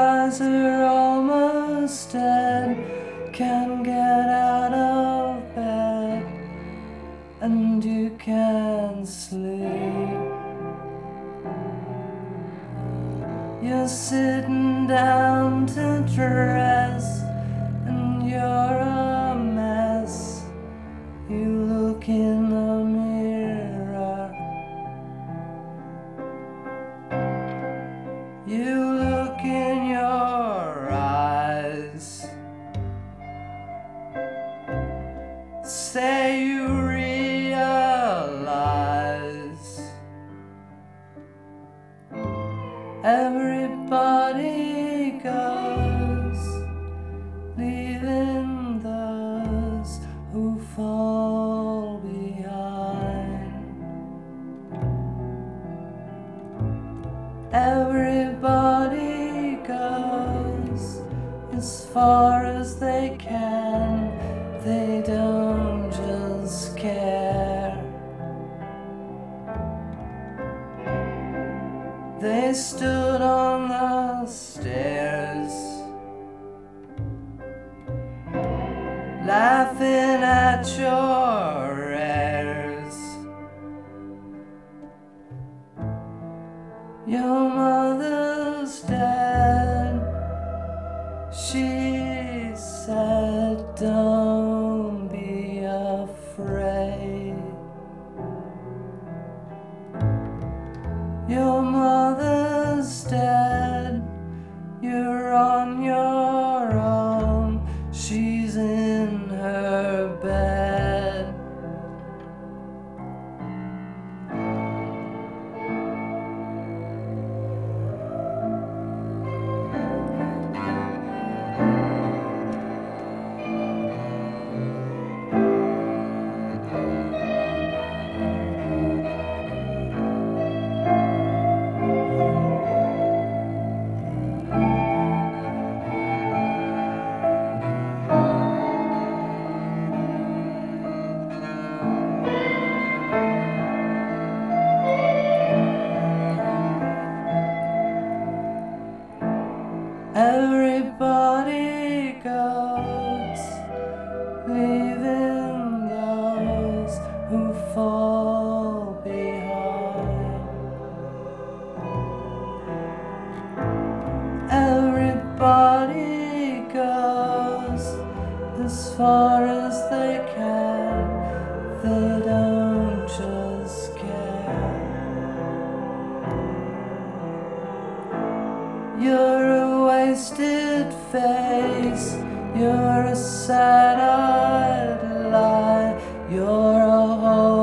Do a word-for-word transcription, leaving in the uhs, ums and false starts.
eyes are almost dead, can't get out of bed, and you can't sleep. You're sitting down to dress, and you're a mess. You look in the mirror, you look in your eyes, say you realize everybody goes, leaving those who fall behind. Everybody goes as far as they can, they don't just care. They stood on the stairs, laughing at your airs. Your mother's dead, she said, don't be afraid. Your mother's dead, you're on your own, she's in her bed. Everybody goes, leaving those who fall behind. Everybody goes as far as they can, they don't just care. You're a wasted face, you're a sad-eyed lie, you're a whole